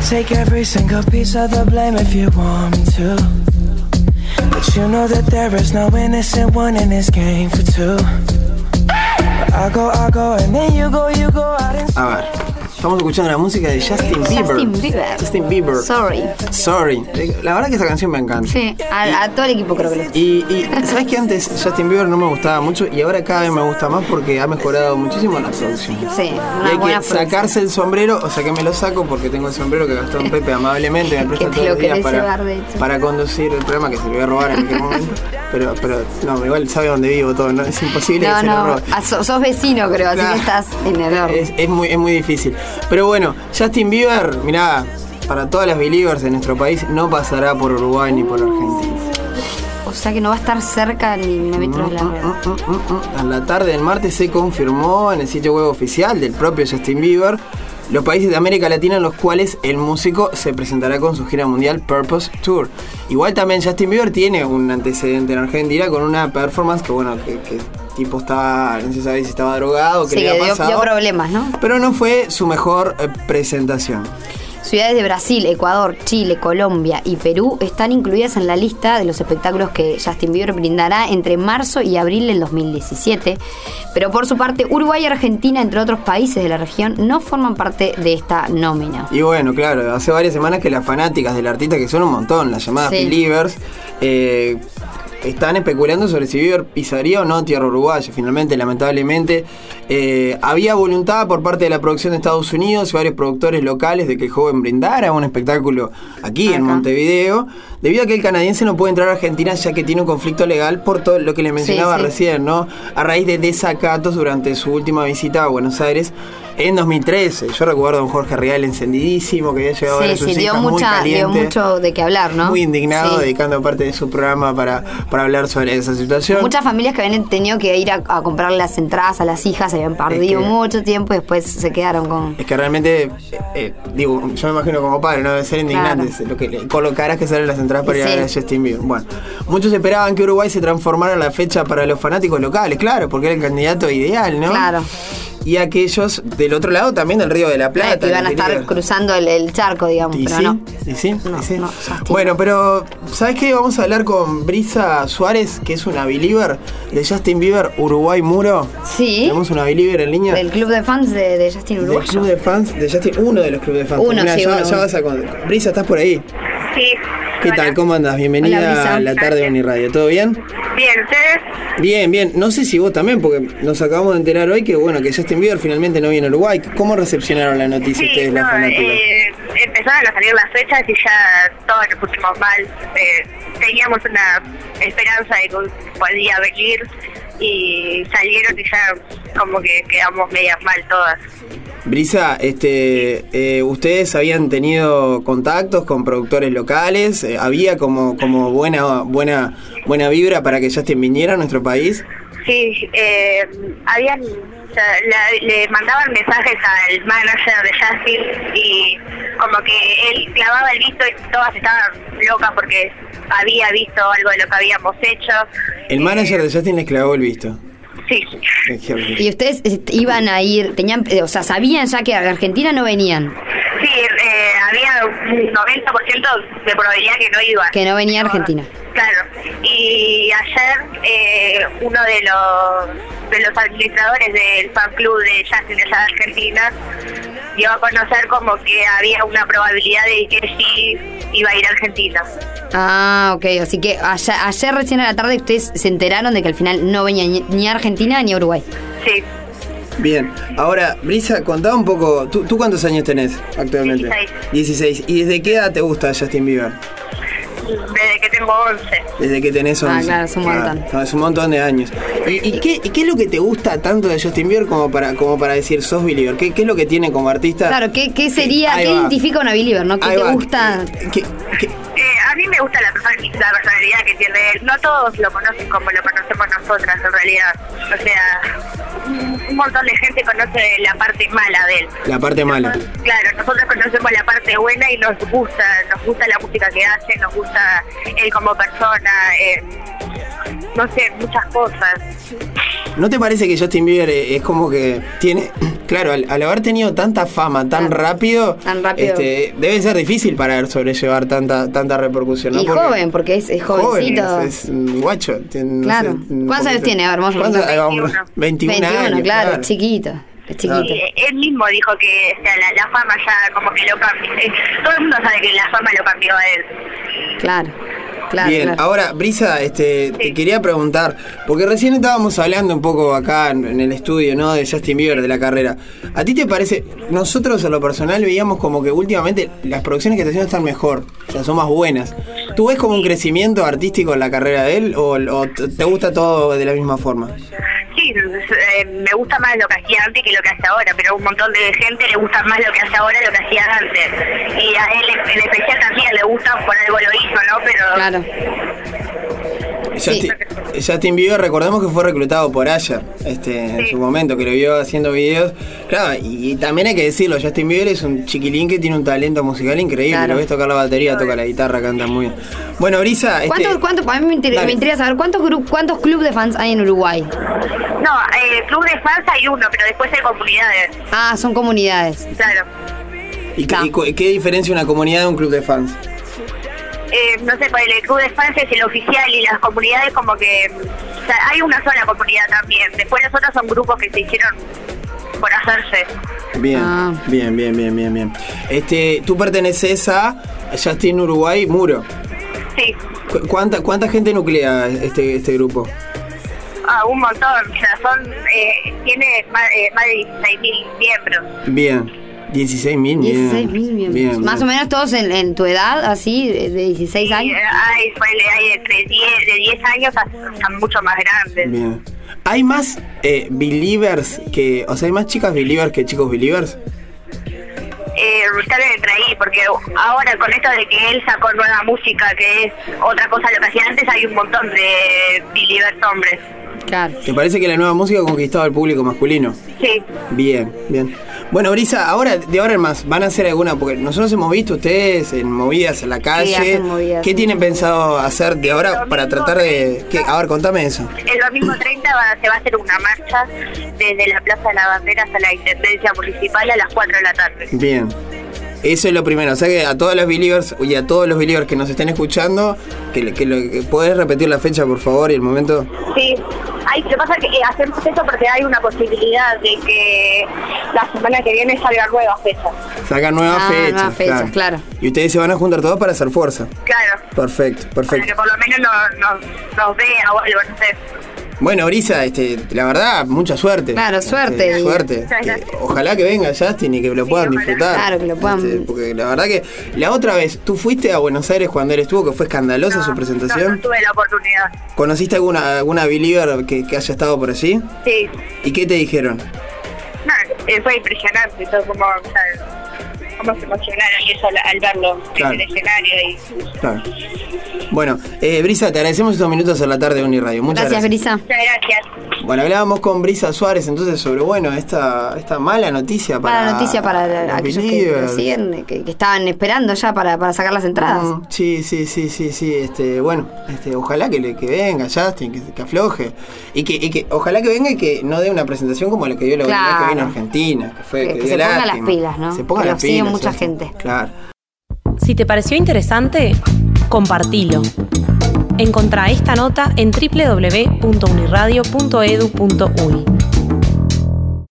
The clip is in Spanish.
take every single piece of the blame if you want me to. But you know that there is no innocent one in this game for two. I go, and then you go out and... A ver, estamos escuchando la música de Justin Bieber. Justin Bieber. Sorry. La verdad que esa canción me encanta. Sí, a todo el equipo creo que le... Y ¿sabes que antes Justin Bieber no me gustaba mucho y ahora cada vez me gusta más porque ha mejorado muchísimo la producción? Sí, y hay que sacarse el sombrero, o sea que me lo saco porque tengo el sombrero que Gastón Pepe amablemente me presta todos los días para conducir el programa, que se lo voy a robar en aquel momento. Pero no, igual sabe dónde vivo todo, ¿no? Es imposible que se lo robe. Sos vecino creo, así que estás en error. Es muy difícil. Pero bueno, Justin Bieber, mirá, para todas las believers de nuestro país, no pasará por Uruguay ni por Argentina. O sea que no va a estar cerca ni un metro de la red. A la tarde del martes se confirmó en el sitio web oficial del propio Justin Bieber los países de América Latina en los cuales el músico se presentará con su gira mundial Purpose Tour. Igual también Justin Bieber tiene un antecedente en Argentina con una performance que tipo estaba, no se sabe si estaba drogado, que le había pasado. Dio problemas, ¿no? Pero no fue su mejor presentación. Ciudades de Brasil, Ecuador, Chile, Colombia y Perú están incluidas en la lista de los espectáculos que Justin Bieber brindará entre marzo y abril del 2017. Pero por su parte, Uruguay y Argentina, entre otros países de la región, no forman parte de esta nómina. Y bueno, claro, hace varias semanas que las fanáticas del artista, que son un montón, las llamadas Believers, están especulando sobre si Bieber pisaría o no tierra uruguaya. Finalmente, lamentablemente, había voluntad por parte de la producción de Estados Unidos y varios productores locales de que el joven brindara un espectáculo aquí en Montevideo, debido a que el canadiense no puede entrar a Argentina ya que tiene un conflicto legal por todo lo que le mencionaba recién, ¿no? A raíz de desacatos durante su última visita a Buenos Aires en 2013. Yo recuerdo a un Jorge Rial encendidísimo que había llegado a ver a sus hijas muy caliente, dio mucho de qué hablar, ¿no? Muy indignado, dedicando parte de su programa para hablar sobre esa situación. Muchas familias que habían tenido que ir a comprar las entradas a las hijas habían perdido mucho tiempo y después se quedaron con... Es que realmente, yo me imagino como padre, no debe ser indignante lo que con lo caras que salen las entradas para ir a ver a Justin Bieber. Bueno, muchos esperaban que Uruguay se transformara en la fecha para los fanáticos locales, claro, porque era el candidato ideal, ¿no? Claro. Y aquellos del otro lado también del Río de la Plata. Que iban a estar cruzando el charco, digamos, pero no. No, bueno, pero ¿sabes qué? Vamos a hablar con Brisa Suárez, que es una believer de Justin Bieber Uruguay Muro. Sí. Tenemos una believer en línea. Del club de fans de Justin Uruguay. Del club de fans de Justin, uno de los clubes de fans. Ya vas a... Brisa, ¿estás por ahí? Sí. ¿Qué tal? ¿Cómo andas? Bienvenida a la tarde de Uniradio. ¿Todo bien? Bien, ¿ustedes? Bien. No sé si vos también, porque nos acabamos de enterar hoy que Justin Bieber finalmente no viene a Uruguay. ¿Cómo recepcionaron la noticia ustedes, las fanáticas? Empezaron a salir las fechas y ya todos nos pusimos mal. Teníamos una esperanza de que podía venir y salieron y ya como que quedamos medias mal todas. Brisa, ¿ustedes habían tenido contactos con productores locales? ¿Había como buena vibra para que Justin viniera a nuestro país? Sí, le mandaban mensajes al manager de Justin y como que él clavaba el visto y todas estaban locas porque había visto algo de lo que habíamos hecho. ¿El manager de Justin les clavó el visto? Sí. ¿Y ustedes iban a ir, sabían ya que a Argentina no venían? Sí, había un 90% de probabilidad que no iba. Que no venía a Argentina. Claro. Y ayer uno de los administradores del fan club de Justin de allá de Argentina dio a conocer como que había una probabilidad de que sí iba a ir a Argentina. Ah, ok. Así que ayer recién a la tarde ustedes se enteraron de que al final no venía ni a Argentina ni a Uruguay. Sí. Bien. Ahora, Brisa, contá un poco. ¿Tú cuántos años tenés actualmente? 16. ¿Y desde qué edad te gusta Justin Bieber? Desde que tengo 11. Desde que tenés 11. Ah, claro, es un montón. Es un montón de años. ¿Y qué es lo que te gusta tanto de Justin Bieber como para decir sos believer? ¿Qué es lo que tiene como artista? Claro, ¿qué sería, qué identifica una believer, no? ¿Qué te gusta? A mí me gusta la personalidad que tiene él. No todos lo conocen como lo conocemos nosotras, en realidad. O sea, un montón de gente conoce la parte mala de él. La parte mala. Claro, nosotros conocemos la parte buena y nos gusta la música que hace, nos gusta él como persona, no sé, muchas cosas. ¿No te parece que Justin Bieber es como que tiene, claro, al haber tenido tanta fama tan rápido, debe ser difícil para él sobrellevar tanta repercusión, ¿no? Y joven, porque es jovencito. Es un guacho. Claro. No sé, ¿Cuántos años tiene? Hermoso. 21 años. Claro, chiquito. Es chiquito. Y él mismo dijo que la fama ya como que lo cambió. Todo el mundo sabe que la fama lo cambió a él. Claro. Bien, ahora, Brisa, te quería preguntar, porque recién estábamos hablando un poco acá en el estudio, ¿no? De Justin Bieber, de la carrera. ¿A ti te parece? Nosotros a lo personal veíamos como que últimamente las producciones que está haciendo están mejor, o sea, son más buenas. ¿Tú ves como un crecimiento artístico en la carrera de él o te gusta todo de la misma forma? Sí, me gusta más lo que hacía antes que lo que hace ahora, pero a un montón de gente le gusta más lo que hace ahora lo que hacía antes. Y a él en especial también le gusta, por algo lo hizo, ¿no? Pero... Claro. Justin Bieber, recordemos que fue reclutado por Asher en su momento, que lo vio haciendo videos. Claro, y también hay que decirlo, Justin Bieber es un chiquilín que tiene un talento musical increíble. Claro. Lo ves tocar la batería, toca la guitarra, canta muy bien. Bueno, Brisa... ¿Cuántos? A mí me interesa saber, ¿cuántos clubes de fans hay en Uruguay? No, club de fans hay uno, pero después hay comunidades. Ah, son comunidades. Claro. ¿Y qué diferencia una comunidad de un club de fans? No sé, pues el club de fans es el oficial y las comunidades como que... O sea, hay una sola comunidad también. Después los otros son grupos que se hicieron por hacerse. Bien. Tú perteneces a Justin Uruguay Muro. Sí. ¿Cuánta gente nuclea este grupo? Un montón. O sea, tiene más de 16.000 miembros. Bien. 16.000 miembros. Bien. Más o menos todos en tu edad, así, de 16 años. Hay entre 10 años hasta mucho más grandes. Bien. ¿Hay más believers que... O sea, hay más chicas believers que chicos believers? Están entre ahí, porque ahora con esto de que él sacó nueva música, que es otra cosa de lo que hacía antes, hay un montón de believers hombres. Claro. ¿Te parece que la nueva música ha conquistado al público masculino? Sí. Bien. Bueno, Brisa, de ahora en más, ¿van a hacer alguna? Porque nosotros hemos visto ustedes en movidas en la calle. Sí, hacen movidas. ¿Qué tienen pensado hacer de ahora para tratar de...? A ver, contame eso. El domingo 30 se va a hacer una marcha desde la Plaza de la Bandera hasta la Intendencia Municipal a las 4 de la tarde. Bien. Eso es lo primero, o sea que a todos los believers y a todos los believers que nos estén escuchando, que ¿podés repetir la fecha, por favor, y el momento? Sí, lo que pasa es que hacemos eso porque hay una posibilidad de que la semana que viene salgan nuevas fechas. Salgan nuevas fechas, claro. Y ustedes se van a juntar todos para hacer fuerza. Claro. Perfecto. Para que por lo menos nos vea o algo, no sé. Bueno, Brisa, la verdad, mucha suerte. Claro, suerte. Ojalá que venga Justin y que lo puedan disfrutar. Claro, que lo puedan. Porque la verdad que la otra vez, ¿tú fuiste a Buenos Aires cuando él estuvo, que fue escandalosa su presentación? No tuve la oportunidad. ¿Conociste alguna believer que haya estado por allí? Sí. ¿Y qué te dijeron? No, fue impresionante, todo como se emocionaron y eso al verlo en el escenario. Claro. Bueno, Brisa, te agradecemos estos minutos a la tarde de Uniradio. Muchas gracias. Brisa. Muchas gracias. Bueno, hablábamos con Brisa Suárez entonces sobre, esta mala noticia para aquellos que siguen, que estaban esperando ya para sacar las entradas. Sí. Ojalá que venga Justin, que afloje. Y que ojalá que venga y que no dé una presentación como la que dio la última vez que vino a Argentina. Que se ponga las pilas, ¿no? Se ponga las pilas. Mucha gente. Claro. Si te pareció interesante, compartilo. Encontrá esta nota en www.uniradio.edu.uy.